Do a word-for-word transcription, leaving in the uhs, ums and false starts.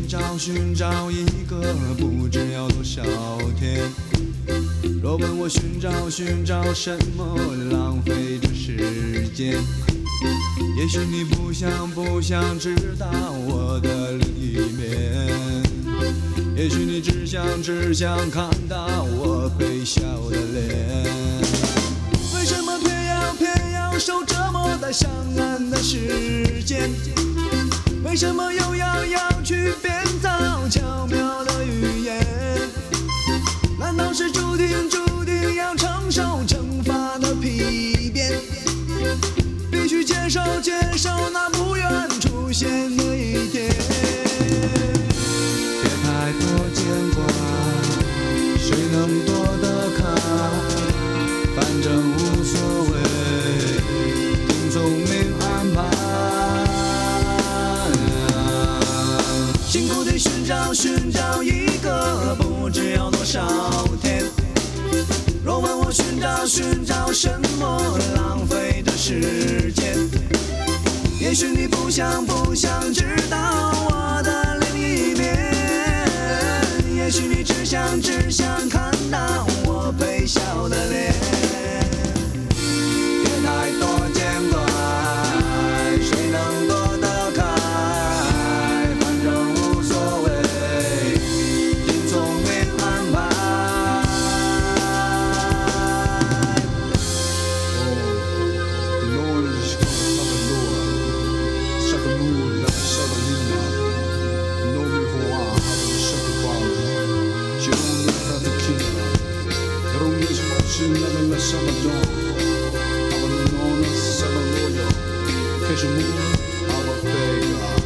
找寻找一个，不知要多少天。若问我寻找寻找什么，浪费着时间。也许你不想不想知道我的另一面，也许你只想只想看到我微笑的脸。为什么偏要偏要受折磨在相爱的时间？为什么又要要去编造巧妙的语言？难道是注定注定要承受惩罚的批变？必须接受接受那不愿出现的一天。别太多牵挂，谁能躲得开？反正无所谓，听聪明安排。辛苦地寻找寻找一个，不知要多少天。若问我寻找寻找什么，浪费的时间。也许你不想不想知道我的另一面，也许你只想只想看到我微笑的脸。别太多牵挂，谁能躲得开？反正无所谓，听聪明安排。Sabadão, abandona Salaloyo, Queijo mundo, aba pega.